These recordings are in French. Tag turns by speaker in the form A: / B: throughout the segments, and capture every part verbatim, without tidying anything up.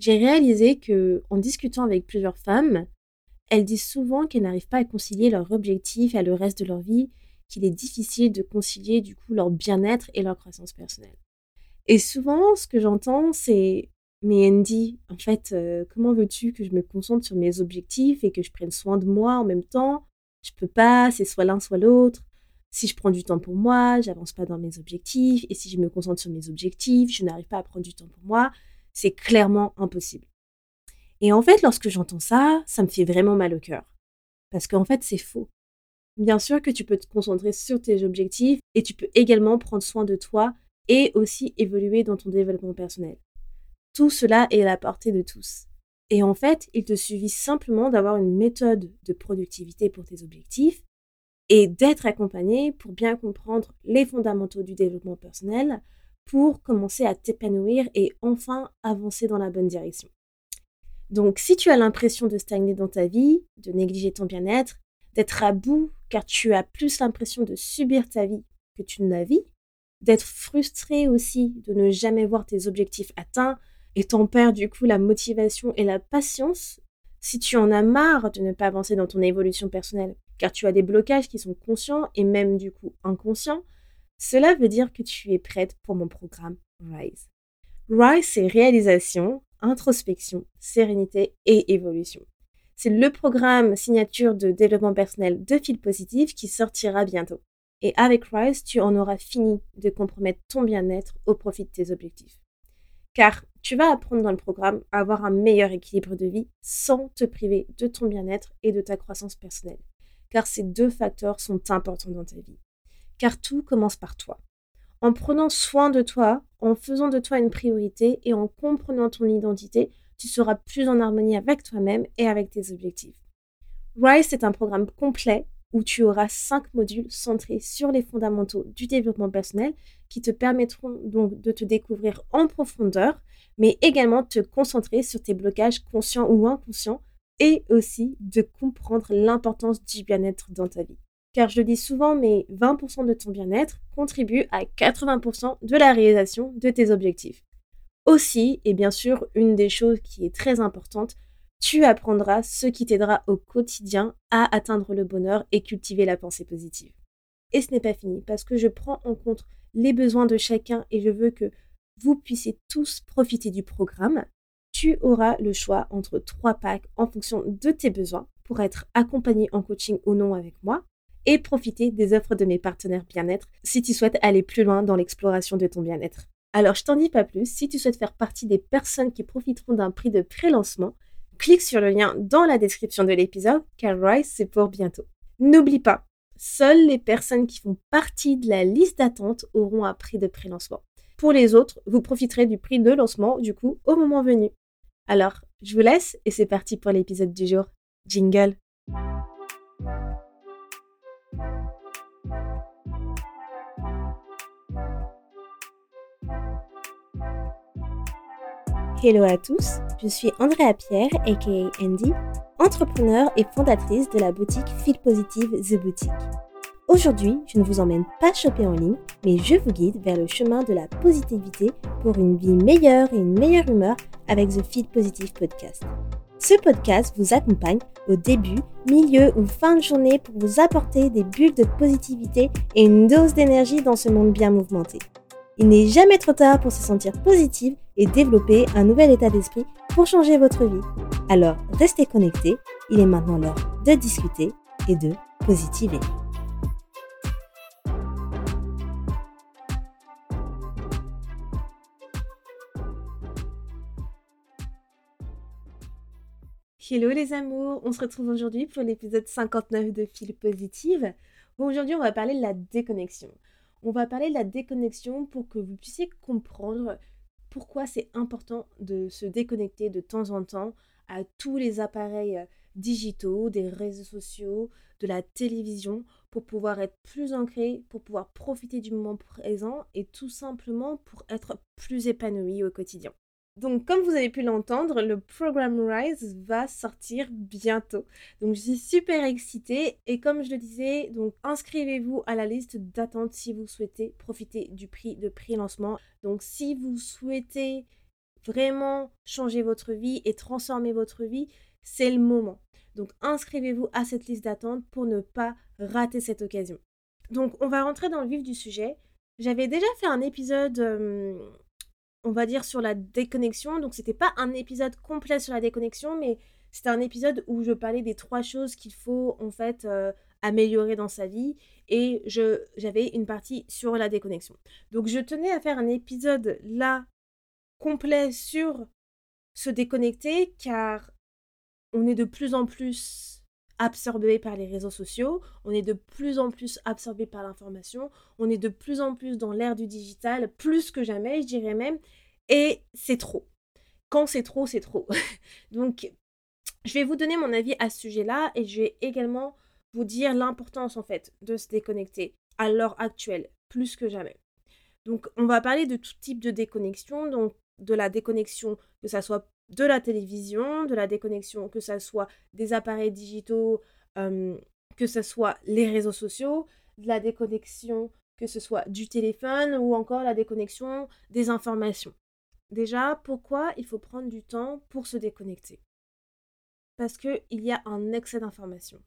A: J'ai réalisé que, en discutant avec plusieurs femmes, elles disent souvent qu'elles n'arrivent pas à concilier leur objectif à le reste de leur vie, qu'il est difficile de concilier du coup leur bien-être et leur croissance personnelle. Et souvent, ce que j'entends, c'est: «Mais Andy, en fait, heu, comment veux-tu que je me concentre sur mes objectifs et que je prenne soin de moi en même temps? Je peux pas, c'est soit l'un, soit l'autre. Si je prends du temps pour moi, j'avance pas dans mes objectifs et si je me concentre sur mes objectifs, je n'arrive pas à prendre du temps pour moi. C'est clairement impossible». Et en fait, lorsque j'entends ça, ça me fait vraiment mal au cœur. Parce qu'en fait, c'est faux. Bien sûr que tu peux te concentrer sur tes objectifs et tu peux également prendre soin de toi et aussi évoluer dans ton développement personnel. Tout cela est à la portée de tous. Et en fait, il te suffit simplement d'avoir une méthode de productivité pour tes objectifs et d'être accompagné pour bien comprendre les fondamentaux du développement personnel pour commencer à t'épanouir et enfin avancer dans la bonne direction. Donc, si tu as l'impression de stagner dans ta vie, de négliger ton bien-être, d'être à bout car tu as plus l'impression de subir ta vie que tu ne la vis, d'être frustré aussi de ne jamais voir tes objectifs atteints et t'en perds du coup la motivation et la patience, si tu en as marre de ne pas avancer dans ton évolution personnelle car tu as des blocages qui sont conscients et même du coup inconscients, cela veut dire que tu es prête pour mon programme Rise. Rise, c'est réalisation, introspection, sérénité et évolution. C'est le programme signature de développement personnel de Feel Positive qui sortira bientôt. Et avec Rise, tu en auras fini de compromettre ton bien-être au profit de tes objectifs. Car tu vas apprendre dans le programme à avoir un meilleur équilibre de vie sans te priver de ton bien-être et de ta croissance personnelle. Car ces deux facteurs sont importants dans ta vie. Car tout commence par toi. En prenant soin de toi, en faisant de toi une priorité et en comprenant ton identité, tu seras plus en harmonie avec toi-même et avec tes objectifs. Rise, c'est un programme complet où tu auras cinq modules centrés sur les fondamentaux du développement personnel qui te permettront donc de te découvrir en profondeur, mais également de te concentrer sur tes blocages conscients ou inconscients et aussi de comprendre l'importance du bien-être dans ta vie. Car je le dis souvent, mais vingt pour cent de ton bien-être contribue à quatre-vingts pour cent de la réalisation de tes objectifs. Aussi, et bien sûr, une des choses qui est très importante, tu apprendras ce qui t'aidera au quotidien à atteindre le bonheur et cultiver la pensée positive. Et ce n'est pas fini, parce que je prends en compte les besoins de chacun et je veux que vous puissiez tous profiter du programme. Tu auras le choix entre trois packs en fonction de tes besoins pour être accompagné en coaching ou non avec moi et profiter des offres de mes partenaires bien-être si tu souhaites aller plus loin dans l'exploration de ton bien-être. Alors je t'en dis pas plus, si tu souhaites faire partie des personnes qui profiteront d'un prix de pré-lancement, clique sur le lien dans la description de l'épisode car Rise c'est pour bientôt. N'oublie pas, seules les personnes qui font partie de la liste d'attente auront un prix de pré-lancement. Pour les autres, vous profiterez du prix de lancement du coup au moment venu. Alors, je vous laisse et c'est parti pour l'épisode du jour. Jingle. Hello à tous, je suis Andrea Pierre, aka Andy, entrepreneur et fondatrice de la boutique Feel Positive The Boutique. Aujourd'hui, je ne vous emmène pas shopper en ligne, mais je vous guide vers le chemin de la positivité pour une vie meilleure et une meilleure humeur avec The Feel Positive Podcast. Ce podcast vous accompagne au début, milieu ou fin de journée pour vous apporter des bulles de positivité et une dose d'énergie dans ce monde bien mouvementé. Il n'est jamais trop tard pour se sentir positive et développer un nouvel état d'esprit pour changer votre vie. Alors, restez connectés, il est maintenant l'heure de discuter et de positiver. Hello les amours, on se retrouve aujourd'hui pour l'épisode cinquante-neuf de Feel Positive. Bon, aujourd'hui, on va parler de la déconnexion. On va parler de la déconnexion pour que vous puissiez comprendre pourquoi c'est important de se déconnecter de temps en temps à tous les appareils digitaux, des réseaux sociaux, de la télévision, pour pouvoir être plus ancré, pour pouvoir profiter du moment présent et tout simplement pour être plus épanoui au quotidien. Donc, comme vous avez pu l'entendre, le programme Rise va sortir bientôt. Donc, je suis super excitée et comme je le disais, donc inscrivez-vous à la liste d'attente si vous souhaitez profiter du prix de pré-lancement. Donc, si vous souhaitez vraiment changer votre vie et transformer votre vie, c'est le moment. Donc inscrivez-vous à cette liste d'attente pour ne pas rater cette occasion. Donc on va rentrer dans le vif du sujet. J'avais déjà fait un épisode, euh, on va dire, sur la déconnexion. Donc c'était pas un épisode complet sur la déconnexion, mais c'était un épisode où je parlais des trois choses qu'il faut en fait euh, améliorer dans sa vie. Et je, j'avais une partie sur la déconnexion. Donc je tenais à faire un épisode là complet sur se déconnecter car on est de plus en plus absorbé par les réseaux sociaux, on est de plus en plus absorbé par l'information, on est de plus en plus dans l'ère du digital, plus que jamais, je dirais même, et c'est trop. Quand c'est trop, c'est trop. Donc, je vais vous donner mon avis à ce sujet-là et je vais également vous dire l'importance en fait de se déconnecter à l'heure actuelle, plus que jamais. Donc, on va parler de tout type de déconnexion, donc de la déconnexion, que ça soit de la télévision, de la déconnexion, que ça soit des appareils digitaux, euh, que ce soit les réseaux sociaux, de la déconnexion, que ce soit du téléphone ou encore la déconnexion des informations. Déjà, pourquoi il faut prendre du temps pour se déconnecter? Parce qu'il y a un excès d'informations.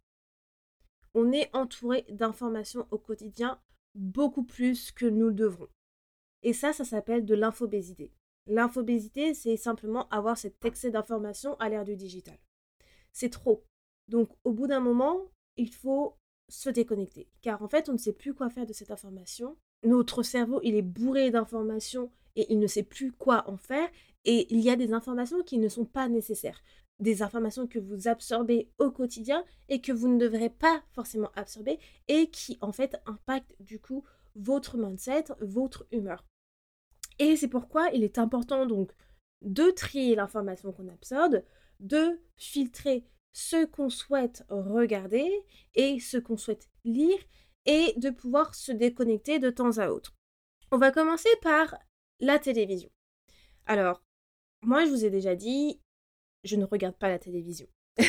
A: On est entouré d'informations au quotidien beaucoup plus que nous le devrons. Et ça, ça s'appelle de l'infobésité. L'infobésité, c'est simplement avoir cet excès d'informations à l'ère du digital. C'est trop. Donc, au bout d'un moment, il faut se déconnecter. Car en fait, on ne sait plus quoi faire de cette information. Notre cerveau, il est bourré d'informations et il ne sait plus quoi en faire. Et il y a des informations qui ne sont pas nécessaires. Des informations que vous absorbez au quotidien et que vous ne devrez pas forcément absorber et qui, en fait, impactent du coup votre mindset, votre humeur. Et c'est pourquoi il est important donc de trier l'information qu'on absorbe, de filtrer ce qu'on souhaite regarder et ce qu'on souhaite lire et de pouvoir se déconnecter de temps à autre. On va commencer par la télévision. Alors, moi je vous ai déjà dit, je ne regarde pas la télévision.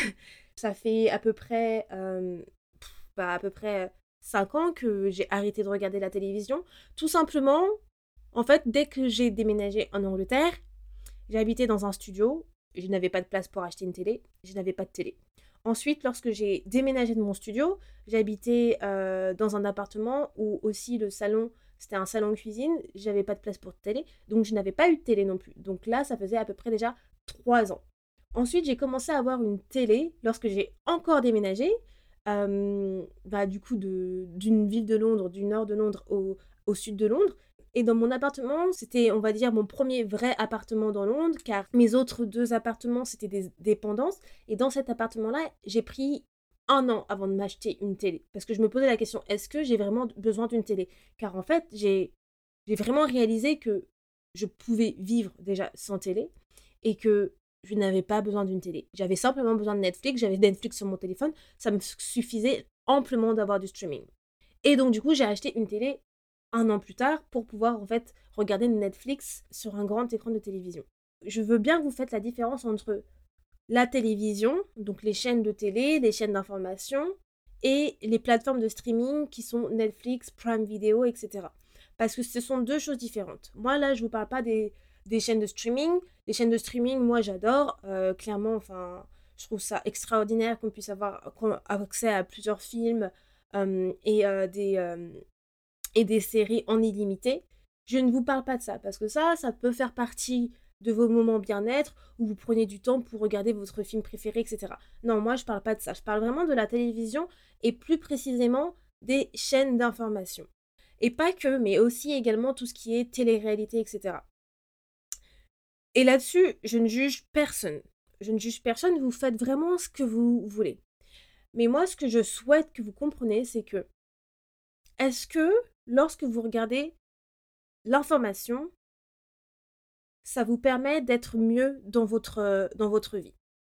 A: Ça fait à peu près, euh, bah, à peu près cinq ans que j'ai arrêté de regarder la télévision. Tout simplement, en fait, dès que j'ai déménagé en Angleterre, j'ai habité dans un studio, je n'avais pas de place pour acheter une télé, je n'avais pas de télé. Ensuite, lorsque j'ai déménagé de mon studio, j'ai habité euh, dans un appartement où aussi le salon, c'était un salon cuisine, j'avais pas de place pour télé, donc je n'avais pas eu de télé non plus. Donc là, ça faisait à peu près déjà trois ans. Ensuite, j'ai commencé à avoir une télé lorsque j'ai encore déménagé, euh, bah, du coup, de, d'une ville de Londres, du nord de Londres au, au sud de Londres. Et dans mon appartement, c'était, on va dire, mon premier vrai appartement dans Londres, car mes autres deux appartements, c'était des dépendances. Et dans cet appartement-là, j'ai pris un an avant de m'acheter une télé. Parce que je me posais la question, est-ce que j'ai vraiment besoin d'une télé? Car en fait, j'ai, j'ai vraiment réalisé que je pouvais vivre déjà sans télé et que je n'avais pas besoin d'une télé. J'avais simplement besoin de Netflix, j'avais Netflix sur mon téléphone, ça me suffisait amplement d'avoir du streaming. Et donc du coup, j'ai acheté une télé un an plus tard pour pouvoir en fait regarder Netflix sur un grand écran de télévision. Je veux bien que vous faites la différence entre la télévision, donc les chaînes de télé, les chaînes d'information, et les plateformes de streaming qui sont Netflix, Prime Video, et cetera. Parce que ce sont deux choses différentes. Moi là, je vous parle pas des, des chaînes de streaming. Les chaînes de streaming, moi j'adore. Euh, clairement, enfin, je trouve ça extraordinaire qu'on puisse avoir accès à plusieurs films euh, et euh, des... Euh, et des séries en illimité. Je ne vous parle pas de ça, parce que ça, ça peut faire partie de vos moments bien-être, où vous prenez du temps pour regarder votre film préféré, et cetera. Non, moi, je parle pas de ça. Je parle vraiment de la télévision, et plus précisément des chaînes d'information. Et pas que, mais aussi également tout ce qui est télé-réalité, et cetera. Et là-dessus, je ne juge personne. Je ne juge personne, vous faites vraiment ce que vous voulez. Mais moi, ce que je souhaite que vous compreniez, c'est que est-ce que lorsque vous regardez l'information, ça vous permet d'être mieux dans votre, dans votre vie?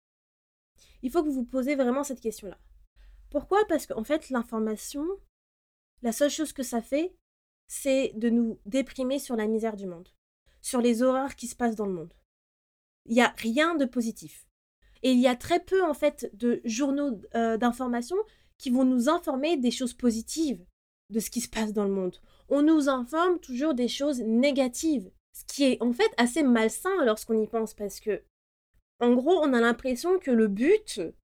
A: Il faut que vous vous posez vraiment cette question-là. Pourquoi? Parce qu'en fait, l'information, la seule chose que ça fait, c'est de nous déprimer sur la misère du monde, sur les horreurs qui se passent dans le monde. Il n'y a rien de positif. Et il y a très peu, en fait, de journaux euh, d'information qui vont nous informer des choses positives de ce qui se passe dans le monde. On nous informe toujours des choses négatives Ce qui est en fait assez malsain lorsqu'on y pense parce que, en gros, on a l'impression que le but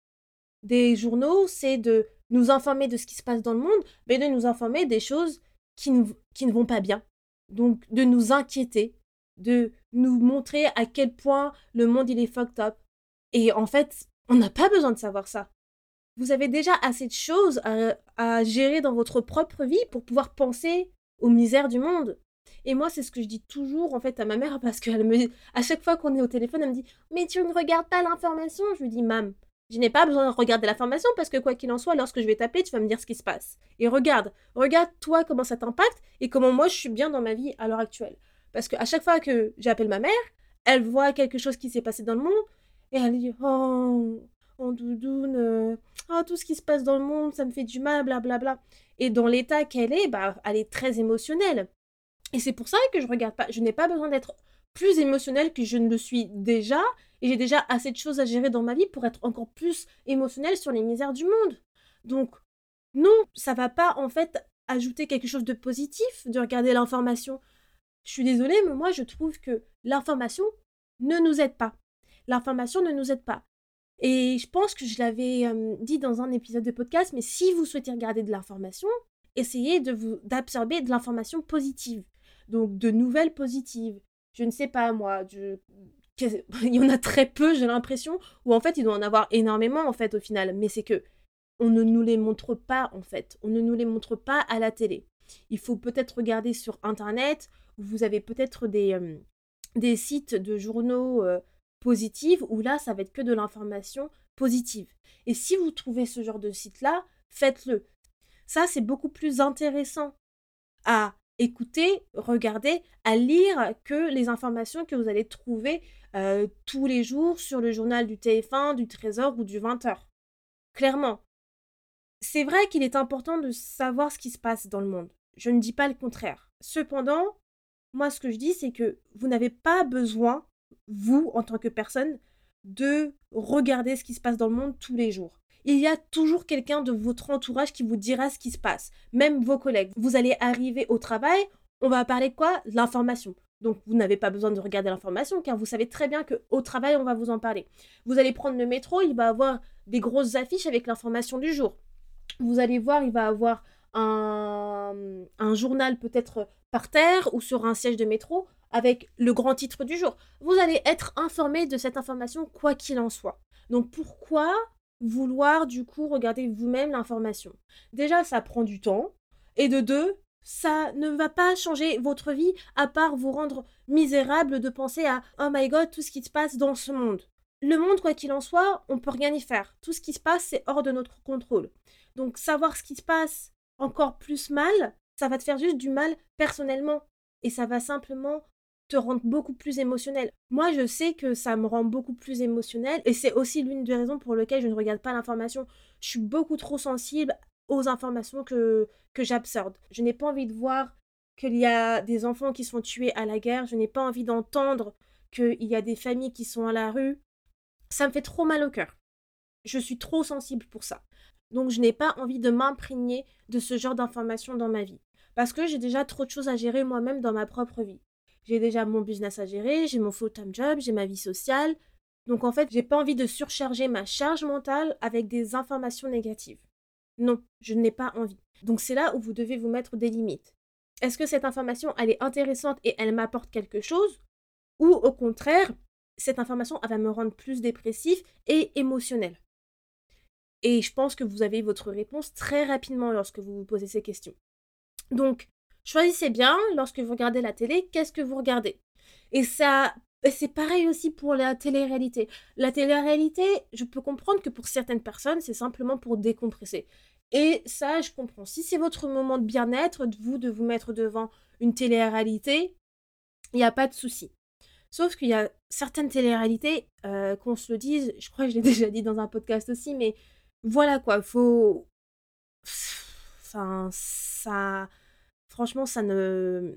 A: des journaux, c'est de nous informer de ce qui se passe dans le monde, mais de nous informer des choses qui ne, qui ne vont pas bien. Donc, de nous inquiéter, de nous montrer à quel point le monde, il est fucked up. Et en fait, on n'a pas besoin de savoir ça. Vous avez déjà assez de choses à, à gérer dans votre propre vie pour pouvoir penser aux misères du monde. Et moi, c'est ce que je dis toujours en fait à ma mère parce qu'elle me, à chaque fois qu'on est au téléphone, elle me dit mais tu ne regardes pas l'information. Je lui dis mam, je n'ai pas besoin de regarder l'information parce que quoi qu'il en soit, lorsque je vais t'appeler, tu vas me dire ce qui se passe. Et regarde, regarde toi comment ça t'impacte et comment moi je suis bien dans ma vie à l'heure actuelle. Parce qu'à chaque fois que j'appelle ma mère, elle voit quelque chose qui s'est passé dans le monde et elle dit oh, oh doudoune, euh, oh, tout ce qui se passe dans le monde, ça me fait du mal, blablabla. Et dans l'état qu'elle est, bah, elle est très émotionnelle. Et c'est pour ça que je regarde pas. Je n'ai pas besoin d'être plus émotionnelle que je ne le suis déjà. Et j'ai déjà assez de choses à gérer dans ma vie pour être encore plus émotionnelle sur les misères du monde. Donc, non, ça va pas en fait ajouter quelque chose de positif de regarder l'information. Je suis désolée, mais moi je trouve que l'information ne nous aide pas. L'information ne nous aide pas. Et je pense que je l'avais euh, dit dans un épisode de podcast, mais si vous souhaitez regarder de l'information, essayez de vous d'absorber de l'information positive. Donc de nouvelles positives. Je ne sais pas moi, je... il y en a très peu, j'ai l'impression, ou en fait il doit en avoir énormément en fait au final, mais c'est que on ne nous les montre pas en fait, on ne nous les montre pas à la télé. Il faut peut-être regarder sur internet, vous avez peut-être des, euh, des sites de journaux euh, positifs où là ça va être que de l'information positive. Et si vous trouvez ce genre de site-là, faites-le. Ça c'est beaucoup plus intéressant à écouter, regarder, à lire que les informations que vous allez trouver euh, tous les jours sur le journal du T F un, du Trésor ou du vingt heures. Clairement. C'est vrai qu'il est important de savoir ce qui se passe dans le monde. Je ne dis pas le contraire. Cependant, moi ce que je dis, c'est que vous n'avez pas besoin, vous, en tant que personne, de regarder ce qui se passe dans le monde tous les jours. Il y a toujours quelqu'un de votre entourage qui vous dira ce qui se passe, même vos collègues. Vous allez arriver au travail, on va parler de quoi? De l'information. Donc vous n'avez pas besoin de regarder l'information car vous savez très bien qu'au travail, on va vous en parler. Vous allez prendre le métro, il va avoir des grosses affiches avec l'information du jour. Vous allez voir, il va avoir un, un journal peut-être par terre ou sur un siège de métro avec le grand titre du jour. Vous allez être informé de cette information quoi qu'il en soit. Donc pourquoi vouloir du coup regarder vous-même l'information? Déjà, ça prend du temps. Et de deux, ça ne va pas changer votre vie à part vous rendre misérable de penser à « Oh my god, tout ce qui se passe dans ce monde ». Le monde, quoi qu'il en soit, on peut rien y faire. Tout ce qui se passe, c'est hors de notre contrôle. Donc savoir ce qui se passe encore plus mal, ça va te faire juste du mal personnellement. Et ça va simplement te rendre beaucoup plus émotionnel. Moi, je sais que ça me rend beaucoup plus émotionnel. Et c'est aussi l'une des raisons pour lesquelles je ne regarde pas l'information. Je suis beaucoup trop sensible aux informations que, que j'absorbe. Je n'ai pas envie de voir qu'il y a des enfants qui sont tués à la guerre. Je n'ai pas envie d'entendre qu'il y a des familles qui sont à la rue. Ça me fait trop mal au cœur. Je suis trop sensible pour ça. Donc je n'ai pas envie de m'imprégner de ce genre d'informations dans ma vie. Parce que j'ai déjà trop de choses à gérer moi-même dans ma propre vie. J'ai déjà mon business à gérer, j'ai mon full-time job, j'ai ma vie sociale. Donc en fait, j'ai pas envie de surcharger ma charge mentale avec des informations négatives. Non, je n'ai pas envie. Donc c'est là où vous devez vous mettre des limites. Est-ce que cette information, elle est intéressante et elle m'apporte quelque chose? Ou au contraire, cette information, elle va me rendre plus dépressif et émotionnel? Et je pense que vous avez votre réponse très rapidement lorsque vous vous posez ces questions. Donc, choisissez bien, lorsque vous regardez la télé, qu'est-ce que vous regardez. Et ça, c'est pareil aussi pour la télé-réalité. La télé-réalité, je peux comprendre que pour certaines personnes, c'est simplement pour décompresser. Et ça, je comprends. Si c'est votre moment de bien-être, de vous, de vous mettre devant une télé-réalité, il n'y a pas de souci. Sauf qu'il y a certaines télé-réalités, euh, qu'on se le dise, je crois que je l'ai déjà dit dans un podcast aussi, mais voilà quoi, faut... Enfin, ça... Franchement, ça ne...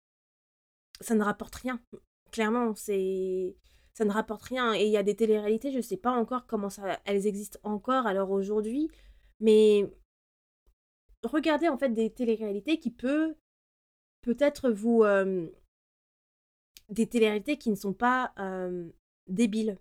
A: Ça ne rapporte rien. Clairement, c'est... Ça ne rapporte rien. Et il y a des télé-réalités, je sais pas encore comment ça... elles existent encore à l'heure aujourd'hui, mais regardez en fait des télé-réalités qui peut peut-être vous... euh, des télé-réalités qui ne sont pas euh, débiles.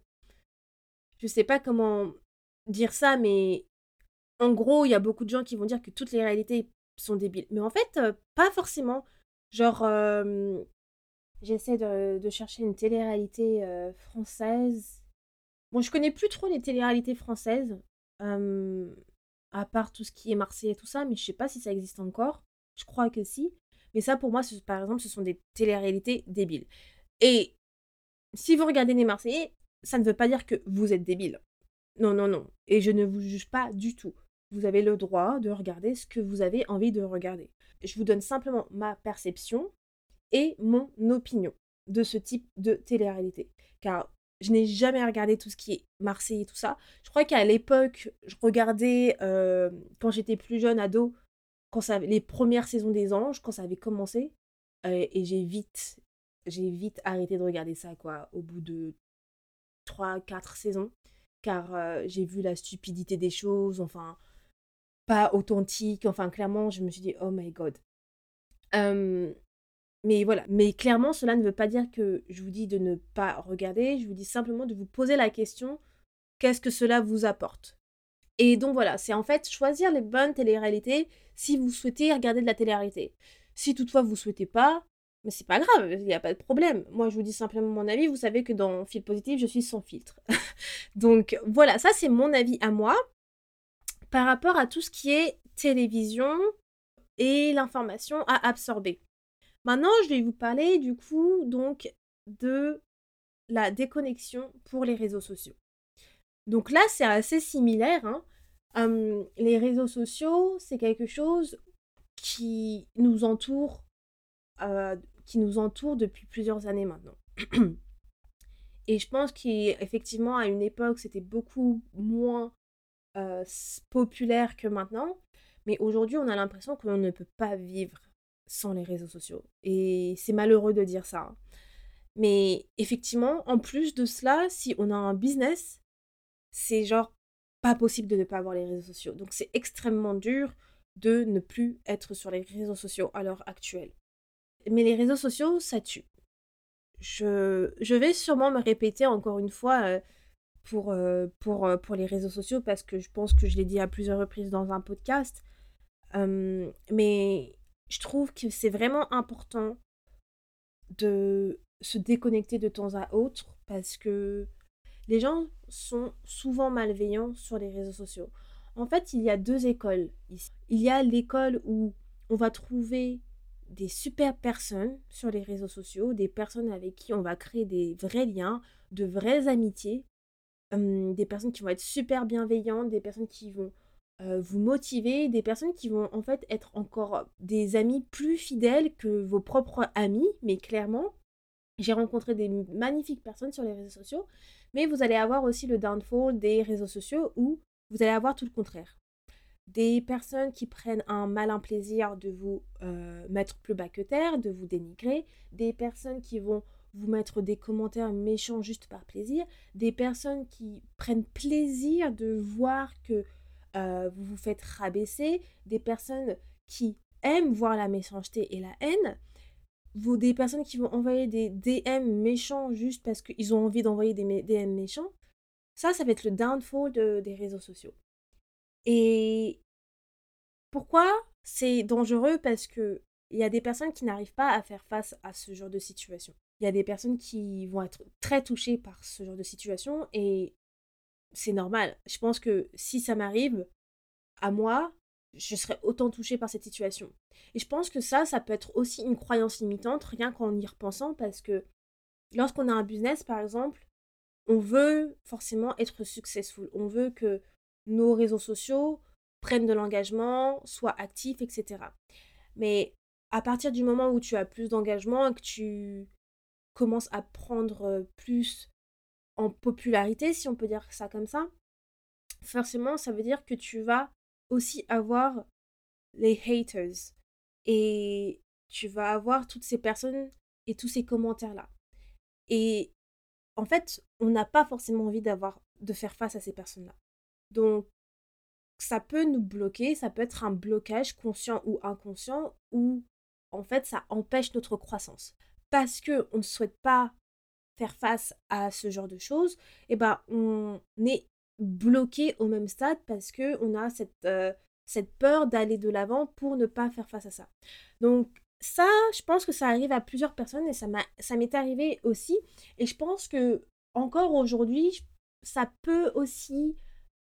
A: Je sais pas comment dire ça, mais en gros, il y a beaucoup de gens qui vont dire que toutes les réalités sont débiles. Mais en fait, euh, pas forcément. Genre, euh, j'essaie de, de chercher une télé-réalité euh, française. Bon, je connais plus trop les télé-réalités françaises, euh, à part tout ce qui est Marseille et tout ça, mais je sais pas si ça existe encore. Je crois que si. Mais ça, pour moi, ce- par exemple, ce sont des télé-réalités débiles. Et si vous regardez les Marseillais, ça ne veut pas dire que vous êtes débile. Non, non, non. Et je ne vous juge pas du tout. Vous avez le droit de regarder ce que vous avez envie de regarder. Je vous donne simplement ma perception et mon opinion de ce type de télé-réalité. Car je n'ai jamais regardé tout ce qui est Marseille et tout ça. Je crois qu'à l'époque, je regardais, euh, quand j'étais plus jeune, ado, quand ça, les premières saisons des Anges, quand ça avait commencé. Euh, et j'ai vite, j'ai vite arrêté de regarder ça, quoi, au bout de trois quatre saisons. Car euh, j'ai vu la stupidité des choses, enfin, pas authentique. Enfin, clairement, je me suis dit, oh my god. Euh, Mais voilà, mais clairement, cela ne veut pas dire que je vous dis de ne pas regarder, je vous dis simplement de vous poser la question, qu'est-ce que cela vous apporte? Et donc voilà, c'est en fait choisir les bonnes télé-réalités si vous souhaitez regarder de la télé-réalité. Si toutefois vous souhaitez pas, mais c'est pas grave, il n'y a pas de problème. Moi, je vous dis simplement mon avis, vous savez que dans Fil Positif, je suis sans filtre. Donc voilà, ça c'est mon avis à moi par rapport à tout ce qui est télévision et l'information à absorber. Maintenant, je vais vous parler du coup donc de la déconnexion pour les réseaux sociaux. Donc là, c'est assez similaire, hein. Hum, les réseaux sociaux, c'est quelque chose qui nous entoure, euh, qui nous entoure depuis plusieurs années maintenant. Et je pense qu'effectivement, à une époque, c'était beaucoup moins euh, s- populaire que maintenant. Mais aujourd'hui, on a l'impression qu'on ne peut pas vivre sans les réseaux sociaux. Et c'est malheureux de dire ça, hein. Mais effectivement, en plus de cela, si on a un business, c'est genre pas possible de ne pas avoir les réseaux sociaux. Donc c'est extrêmement dur de ne plus être sur les réseaux sociaux à l'heure actuelle. Mais les réseaux sociaux, ça tue. Je, je vais sûrement me répéter encore une fois euh, pour, euh, pour, euh, pour les réseaux sociaux parce que je pense que je l'ai dit à plusieurs reprises dans un podcast. Euh, mais je trouve que c'est vraiment important de se déconnecter de temps à autre parce que les gens sont souvent malveillants sur les réseaux sociaux. En fait, il y a deux écoles ici. Il y a l'école où on va trouver des super personnes sur les réseaux sociaux, des personnes avec qui on va créer des vrais liens, de vraies amitiés, hum, des personnes qui vont être super bienveillantes, des personnes qui vont euh, vous motiver, des personnes qui vont en fait être encore des amis plus fidèles que vos propres amis, mais clairement, j'ai rencontré des magnifiques personnes sur les réseaux sociaux, mais vous allez avoir aussi le downfall des réseaux sociaux où vous allez avoir tout le contraire. Des personnes qui prennent un malin plaisir de vous euh, mettre plus bas que terre, de vous dénigrer, des personnes qui vont vous mettre des commentaires méchants juste par plaisir, des personnes qui prennent plaisir de voir que euh, vous vous faites rabaisser, des personnes qui aiment voir la méchanceté et la haine, vous, des personnes qui vont envoyer des D M méchants juste parce qu'ils ont envie d'envoyer des mé- D M méchants, ça, ça va être le downfall de- des réseaux sociaux. Et pourquoi c'est dangereux? Parce que il y a des personnes qui n'arrivent pas à faire face à ce genre de situation. Il y a des personnes qui vont être très touchées par ce genre de situation et c'est normal. Je pense que si ça m'arrive, à moi, je serais autant touchée par cette situation. Et je pense que ça, ça peut être aussi une croyance limitante, rien qu'en y repensant, parce que lorsqu'on a un business, par exemple, on veut forcément être successful. On veut que nos réseaux sociaux prennent de l'engagement, soient actifs, et cetera. Mais à partir du moment où tu as plus d'engagement et que tu commences à prendre euh, plus en popularité, si on peut dire ça comme ça, forcément, ça veut dire que tu vas aussi avoir les haters. Et tu vas avoir toutes ces personnes et tous ces commentaires-là. Et en fait, on n'a pas forcément envie d'avoir de faire face à ces personnes-là. Donc, ça peut nous bloquer, ça peut être un blocage conscient ou inconscient, où en fait, ça empêche notre croissance. parce qu'on ne souhaite pas faire face à ce genre de choses, et ben on est bloqué au même stade parce qu'on a cette, euh, cette peur d'aller de l'avant pour ne pas faire face à ça. Donc ça, je pense que ça arrive à plusieurs personnes et ça m'a, ça m'est arrivé aussi. Et je pense que encore aujourd'hui, je- ça peut aussi,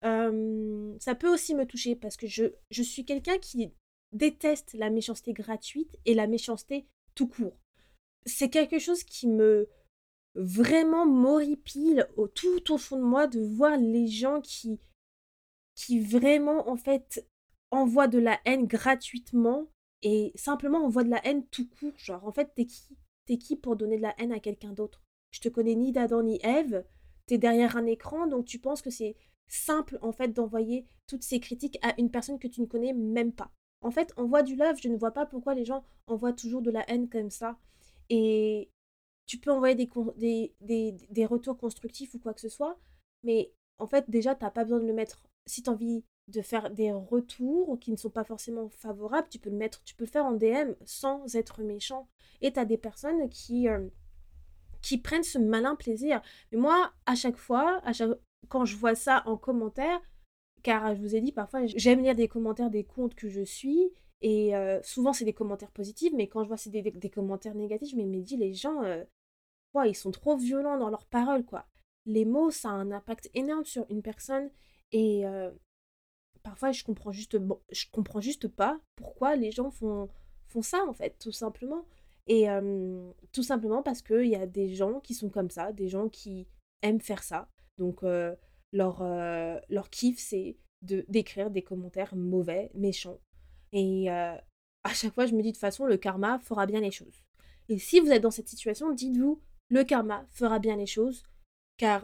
A: euh, ça peut aussi me toucher parce que je, je suis quelqu'un qui déteste la méchanceté gratuite et la méchanceté tout court. C'est quelque chose qui me vraiment m'horripile au, tout au fond de moi de voir les gens qui, qui vraiment en fait envoient de la haine gratuitement et simplement envoient de la haine tout court. Genre en fait t'es qui? T'es qui pour donner de la haine à quelqu'un d'autre? Je te connais ni d'Adam ni Ève, t'es derrière un écran donc tu penses que c'est simple en fait d'envoyer toutes ces critiques à une personne que tu ne connais même pas. En fait, envoie du love, je ne vois pas pourquoi les gens envoient toujours de la haine comme ça. Et tu peux envoyer des, con- des, des, des retours constructifs ou quoi que ce soit, mais en fait, déjà, tu n'as pas besoin de le mettre. Si tu as envie de faire des retours qui ne sont pas forcément favorables, tu peux le mettre, tu peux le faire en D M sans être méchant. Et tu as des personnes qui, euh, qui prennent ce malin plaisir. Mais moi, à chaque fois, à chaque... quand je vois ça en commentaire, car je vous ai dit, parfois, j'aime lire des commentaires des comptes que je suis, et euh, souvent c'est des commentaires positifs, mais quand je vois c'est des, des, des commentaires négatifs, je me me dis, les gens, euh, ouais, ils sont trop violents dans leurs paroles, quoi. Les mots, ça a un impact énorme sur une personne et euh, parfois je comprends juste, bon, je comprends juste pas pourquoi les gens font, font ça, en fait, tout simplement. Et euh, tout simplement parce qu'il y a des gens qui sont comme ça, des gens qui aiment faire ça. Donc, euh, leur, euh, leur kiff, c'est de, d'écrire des commentaires mauvais, méchants. Et euh, à chaque fois, je me dis de toute façon, le karma fera bien les choses. Et si vous êtes dans cette situation, dites-vous, le karma fera bien les choses, car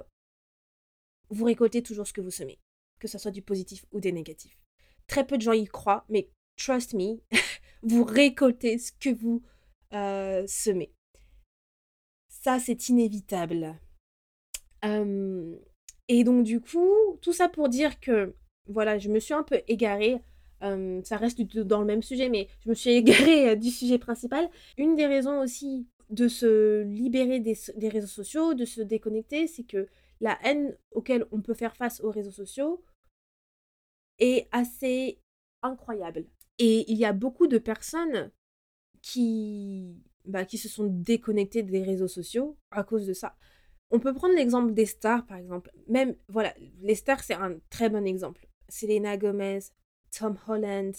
A: vous récoltez toujours ce que vous semez, que ce soit du positif ou des négatifs. Très peu de gens y croient, mais trust me, vous récoltez ce que vous euh, semez. Ça, c'est inévitable. Euh, et donc, du coup, tout ça pour dire que, voilà, je me suis un peu égarée. Euh, ça reste du- dans le même sujet, mais je me suis égarée euh, du sujet principal. Une des raisons aussi de se libérer des, des réseaux sociaux, de se déconnecter, c'est que la haine auquel on peut faire face aux réseaux sociaux est assez incroyable. Et il y a beaucoup de personnes qui, bah, qui se sont déconnectées des réseaux sociaux à cause de ça. On peut prendre l'exemple des stars, par exemple. Même, voilà, les stars, c'est un très bon exemple. Selena Gomez, Tom Holland,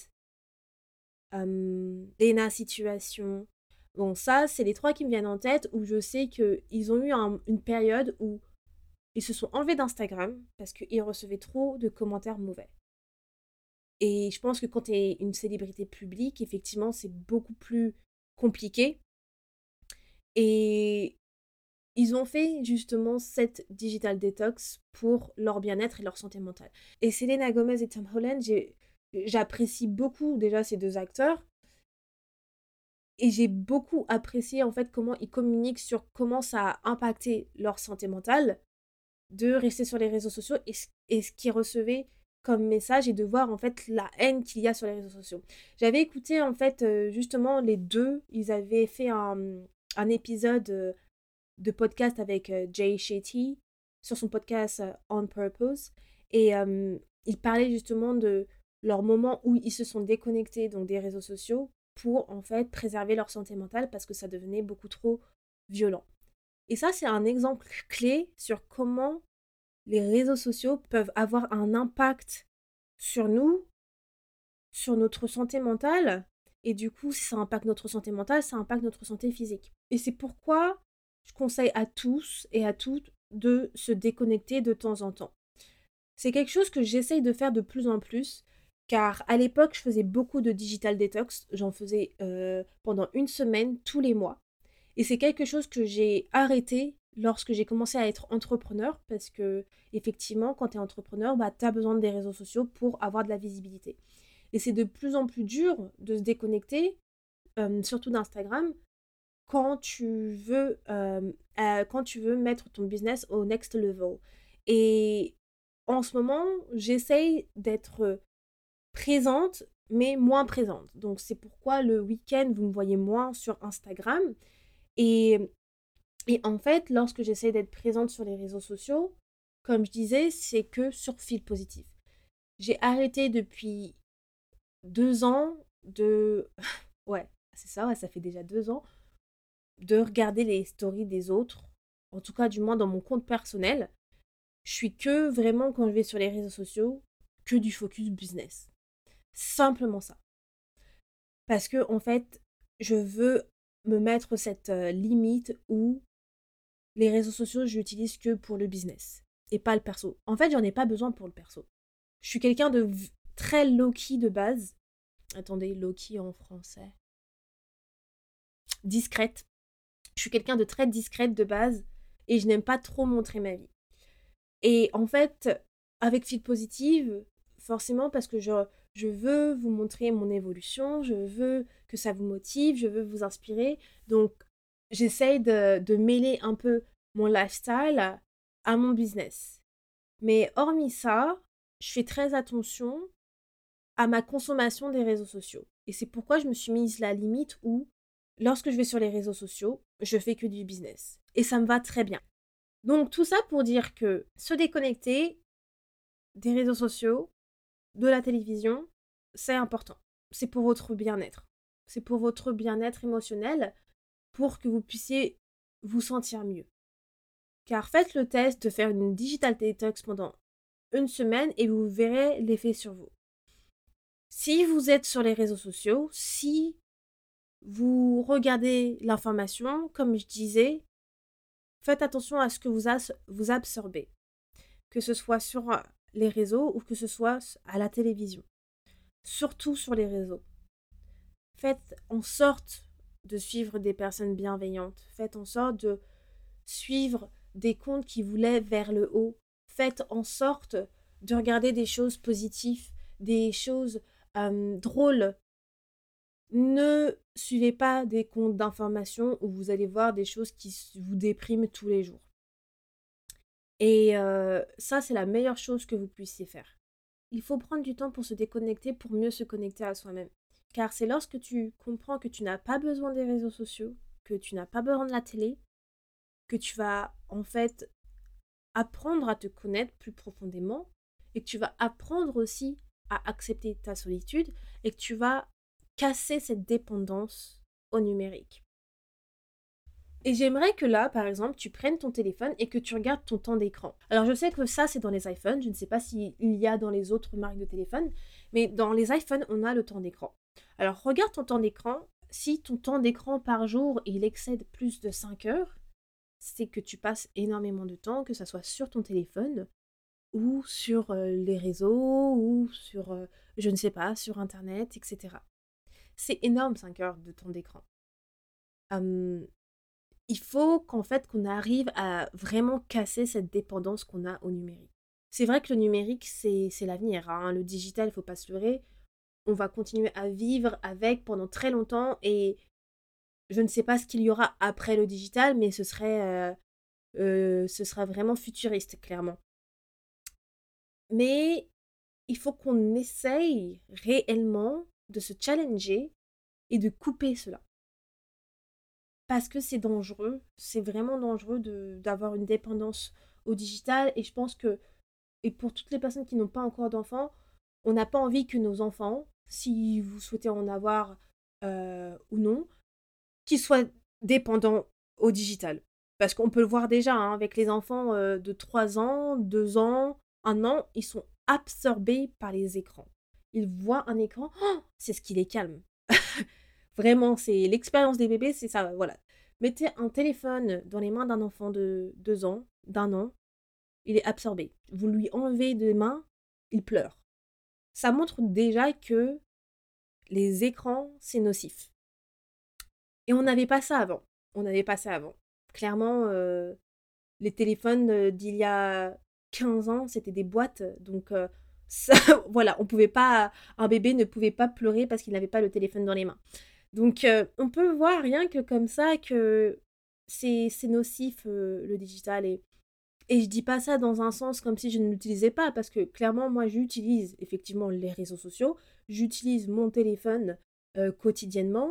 A: euh, Lena Situation. Bon, ça, c'est les trois qui me viennent en tête où je sais qu'ils ont eu un- une période où ils se sont enlevés d'Instagram parce qu'ils recevaient trop de commentaires mauvais. Et je pense que quand tu es une célébrité publique, effectivement, c'est beaucoup plus compliqué. Et ils ont fait justement cette digital detox pour leur bien-être et leur santé mentale. Et Selena Gomez et Tom Holland, j'ai- j'apprécie beaucoup déjà ces deux acteurs. Et j'ai beaucoup apprécié en fait comment ils communiquent sur comment ça a impacté leur santé mentale de rester sur les réseaux sociaux et, ce- et ce qu'ils recevaient comme message et de voir en fait la haine qu'il y a sur les réseaux sociaux. J'avais écouté en fait euh, justement les deux, ils avaient fait un, un épisode euh, de podcast avec euh, Jay Shetty sur son podcast euh, On Purpose et euh, ils parlaient justement de leur moment où ils se sont déconnectés donc des réseaux sociaux pour en fait préserver leur santé mentale parce que ça devenait beaucoup trop violent. Et ça, c'est un exemple clé sur comment les réseaux sociaux peuvent avoir un impact sur nous, sur notre santé mentale. Et du coup, si ça impacte notre santé mentale, ça impacte notre santé physique. Et c'est pourquoi je conseille à tous et à toutes de se déconnecter de temps en temps. C'est quelque chose que j'essaye de faire de plus en plus, car à l'époque, je faisais beaucoup de digital detox. J'en faisais euh, pendant une semaine tous les mois. Et c'est quelque chose que j'ai arrêté lorsque j'ai commencé à être entrepreneur, parce que effectivement, quand tu es entrepreneur, bah, tu as besoin des réseaux sociaux pour avoir de la visibilité. Et c'est de plus en plus dur de se déconnecter, euh, surtout d'Instagram, quand tu veux euh, euh, quand tu veux mettre ton business au next level. Et en ce moment, j'essaye d'être présente, mais moins présente. Donc c'est pourquoi le week-end, vous me voyez moins sur Instagram. Et, et en fait, lorsque j'essaie d'être présente sur les réseaux sociaux, comme je disais, c'est que sur fil positif. J'ai arrêté depuis deux ans de... Ouais, c'est ça, ouais, ça fait déjà deux ans de regarder les stories des autres, en tout cas du moins dans mon compte personnel. Je suis que vraiment, quand je vais sur les réseaux sociaux, que du focus business. Simplement ça. Parce que, en fait, je veux me mettre cette euh, limite où les réseaux sociaux, je l'utilise que pour le business et pas le perso. En fait, j'en ai pas besoin pour le perso. Je suis quelqu'un de v- très low-key de base. Attendez, low-key en français. Discrète. Je suis quelqu'un de très discrète de base et je n'aime pas trop montrer ma vie. Et en fait, avec Feel Positive, forcément, parce que je, je veux vous montrer mon évolution, je veux que ça vous motive, je veux vous inspirer. Donc, j'essaye de, de mêler un peu mon lifestyle à mon business. Mais hormis ça, je fais très attention à ma consommation des réseaux sociaux. Et c'est pourquoi je me suis mise la limite où, lorsque je vais sur les réseaux sociaux, je fais que du business. Et ça me va très bien. Donc tout ça pour dire que se déconnecter des réseaux sociaux, de la télévision, c'est important. C'est pour votre bien-être. C'est pour votre bien-être émotionnel, pour que vous puissiez vous sentir mieux. Car faites le test de faire une digital detox pendant une semaine et vous verrez l'effet sur vous. Si vous êtes sur les réseaux sociaux, si vous regardez l'information, comme je disais, faites attention à ce que vous, as, vous absorbez, que ce soit sur euh, les réseaux ou que ce soit à la télévision. Surtout sur les réseaux. Faites en sorte de suivre des personnes bienveillantes. Faites en sorte de suivre des comptes qui vous lèvent vers le haut. Faites en sorte de regarder des choses positives, des choses euh, drôles. Ne suivez pas des comptes d'information où vous allez voir des choses qui vous dépriment tous les jours. Et euh, ça, c'est la meilleure chose que vous puissiez faire. Il faut prendre du temps pour se déconnecter, pour mieux se connecter à soi-même. Car c'est lorsque tu comprends que tu n'as pas besoin des réseaux sociaux, que tu n'as pas besoin de la télé, que tu vas en fait apprendre à te connaître plus profondément et que tu vas apprendre aussi à accepter ta solitude et que tu vas casser cette dépendance au numérique. Et j'aimerais que là, par exemple, tu prennes ton téléphone et que tu regardes ton temps d'écran. Alors je sais que ça, c'est dans les iPhones, je ne sais pas s'il y a dans les autres marques de téléphone, mais dans les iPhones, on a le temps d'écran. Alors regarde ton temps d'écran, si ton temps d'écran par jour, il excède plus de cinq heures, c'est que tu passes énormément de temps, que ce soit sur ton téléphone, ou sur euh, les réseaux, ou sur, euh, je ne sais pas, sur Internet, et cetera. C'est énorme cinq heures de temps d'écran. Hum, il faut qu'en fait qu'on arrive à vraiment casser cette dépendance qu'on a au numérique. C'est vrai que le numérique, c'est, c'est l'avenir, hein. Le digital, il ne faut pas se leurrer. On va continuer à vivre avec pendant très longtemps et je ne sais pas ce qu'il y aura après le digital, mais ce serait, euh, euh, ce sera vraiment futuriste, clairement. Mais il faut qu'on essaye réellement de se challenger et de couper cela. Parce que c'est dangereux, c'est vraiment dangereux de, d'avoir une dépendance au digital. Et je pense que, et pour toutes les personnes qui n'ont pas encore d'enfants, on n'a pas envie que nos enfants, si vous souhaitez en avoir euh, ou non, qu'ils soient dépendants au digital. Parce qu'on peut le voir déjà hein, avec les enfants euh, de trois ans, deux ans, un an, ils sont absorbés par les écrans. Ils voient un écran, oh, c'est ce qui les calme. Vraiment, c'est l'expérience des bébés, c'est ça, voilà. Mettez un téléphone dans les mains d'un enfant de deux ans, d'un an, il est absorbé. Vous lui enlevez des mains, il pleure. Ça montre déjà que les écrans, c'est nocif. Et on n'avait pas ça avant. On n'avait pas ça avant. Clairement, euh, les téléphones euh, d'il y a quinze ans, c'était des boîtes. Donc, euh, ça, voilà, on pouvait pas, un bébé ne pouvait pas pleurer parce qu'il n'avait pas le téléphone dans les mains. Donc, euh, on peut voir rien que comme ça que c'est, c'est nocif euh, le digital. Et, et je dis pas ça dans un sens comme si je ne l'utilisais pas, parce que clairement, moi, j'utilise effectivement les réseaux sociaux, j'utilise mon téléphone euh, quotidiennement.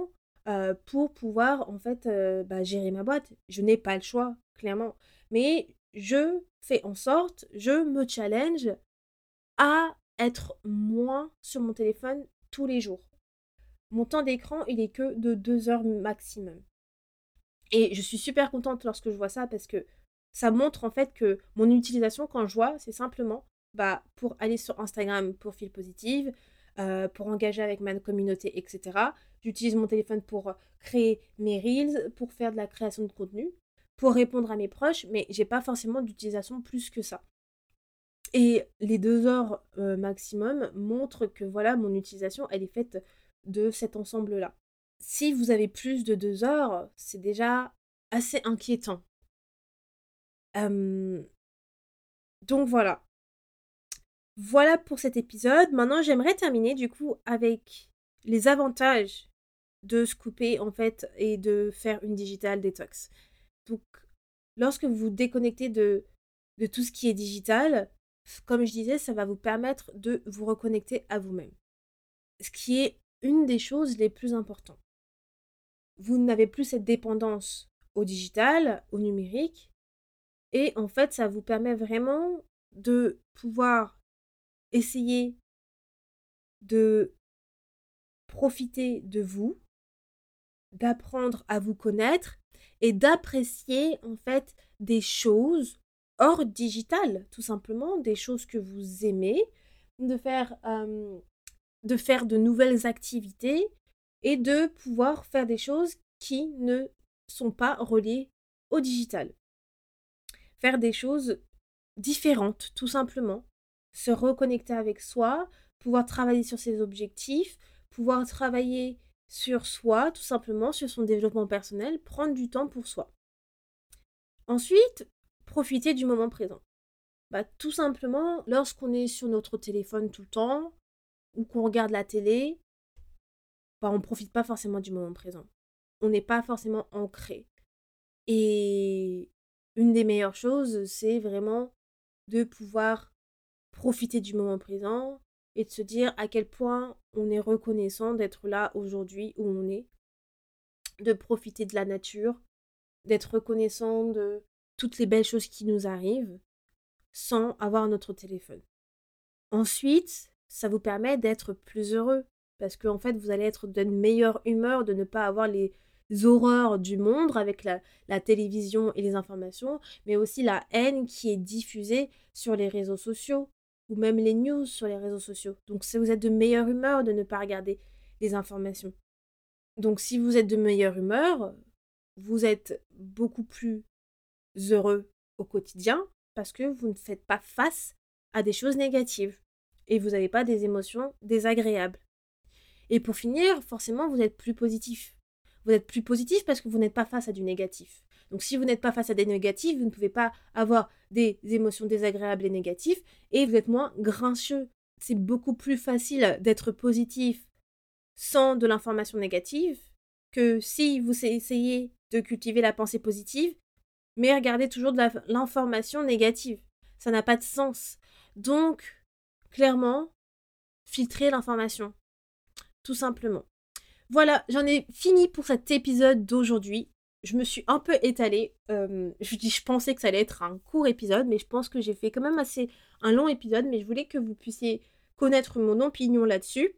A: euh, pour pouvoir en fait euh, bah, gérer ma boîte. Je n'ai pas le choix, clairement. Mais je fais en sorte, je me challenge à être moins sur mon téléphone tous les jours. Mon temps d'écran, il est que de deux heures maximum. Et je suis super contente lorsque je vois ça parce que ça montre en fait que mon utilisation, quand je vois, c'est simplement bah, pour aller sur Instagram pour fil positive, euh, pour engager avec ma communauté, et cetera. J'utilise mon téléphone pour créer mes reels, pour faire de la création de contenu, pour répondre à mes proches, mais j'ai pas forcément d'utilisation plus que ça. Et les deux heures euh, maximum montrent que voilà, mon utilisation, elle est faite de cet ensemble-là. Si vous avez plus de deux heures, c'est déjà assez inquiétant. Euh, donc voilà. Voilà pour cet épisode. Maintenant, j'aimerais terminer du coup avec les avantages de se couper en fait et de faire une digital detox. Donc, lorsque vous vous déconnectez de, de tout ce qui est digital, comme je disais, ça va vous permettre de vous reconnecter à vous-même. Ce qui est une des choses les plus importantes. Vous n'avez plus cette dépendance au digital, au numérique, et en fait, ça vous permet vraiment de pouvoir essayer de profiter de vous, d'apprendre à vous connaître et d'apprécier en fait des choses hors digital, tout simplement, des choses que vous aimez, de faire, euh, de faire de nouvelles activités et de pouvoir faire des choses qui ne sont pas reliées au digital. Faire des choses différentes, tout simplement. Se reconnecter avec soi, pouvoir travailler sur ses objectifs, pouvoir travailler sur soi, tout simplement, sur son développement personnel, prendre du temps pour soi. Ensuite, profiter du moment présent. Bah, tout simplement, lorsqu'on est sur notre téléphone tout le temps, ou qu'on regarde la télé, bah, on ne profite pas forcément du moment présent. On n'est pas forcément ancré. Et une des meilleures choses, c'est vraiment de pouvoir profiter du moment présent et de se dire à quel point on est reconnaissant d'être là aujourd'hui où on est, de profiter de la nature, d'être reconnaissant de toutes les belles choses qui nous arrivent sans avoir notre téléphone. Ensuite, ça vous permet d'être plus heureux parce qu'en en fait, vous allez être d'une meilleure humeur, de ne pas avoir les horreurs du monde avec la, la télévision et les informations, mais aussi la haine qui est diffusée sur les réseaux sociaux ou même les news sur les réseaux sociaux. Donc, si vous êtes de meilleure humeur, de ne pas regarder les informations. Donc, si vous êtes de meilleure humeur, vous êtes beaucoup plus heureux au quotidien parce que vous ne faites pas face à des choses négatives et vous n'avez pas des émotions désagréables. Et pour finir, forcément, vous êtes plus positif. Vous êtes plus positif parce que vous n'êtes pas face à du négatif. Donc si vous n'êtes pas face à des négatifs, vous ne pouvez pas avoir des émotions désagréables et négatives et vous êtes moins grincheux. C'est beaucoup plus facile d'être positif sans de l'information négative que si vous essayez de cultiver la pensée positive, mais regardez toujours de la, l'information négative. Ça n'a pas de sens. Donc, clairement, filtrez l'information. Tout simplement. Voilà, j'en ai fini pour cet épisode d'aujourd'hui. Je me suis un peu étalée. Euh, je dis, je pensais que ça allait être un court épisode, mais je pense que j'ai fait quand même assez un long épisode, mais je voulais que vous puissiez connaître mon opinion là-dessus.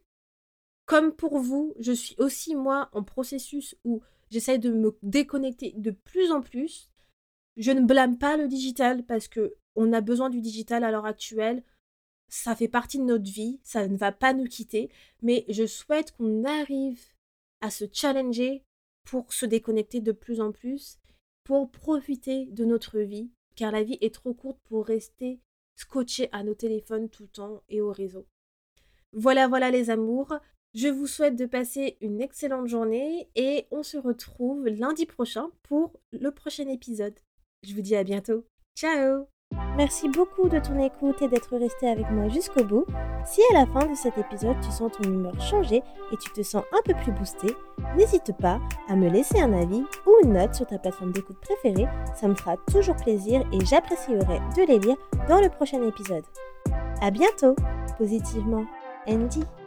A: Comme pour vous, je suis aussi, moi, en processus où j'essaie de me déconnecter de plus en plus. Je ne blâme pas le digital parce qu'on a besoin du digital à l'heure actuelle. Ça fait partie de notre vie, ça ne va pas nous quitter, mais je souhaite qu'on arrive à se challenger pour se déconnecter de plus en plus, pour profiter de notre vie, car la vie est trop courte pour rester scotché à nos téléphones tout le temps et au réseau. Voilà, voilà les amours, je vous souhaite de passer une excellente journée et on se retrouve lundi prochain pour le prochain épisode. Je vous dis à bientôt. Ciao! Merci beaucoup de ton écoute et d'être resté avec moi jusqu'au bout. Si à la fin de cet épisode tu sens ton humeur changer et tu te sens un peu plus boosté, n'hésite pas à me laisser un avis ou une note sur ta plateforme d'écoute préférée, ça me fera toujours plaisir et j'apprécierai de les lire dans le prochain épisode. À bientôt, positivement, Andy.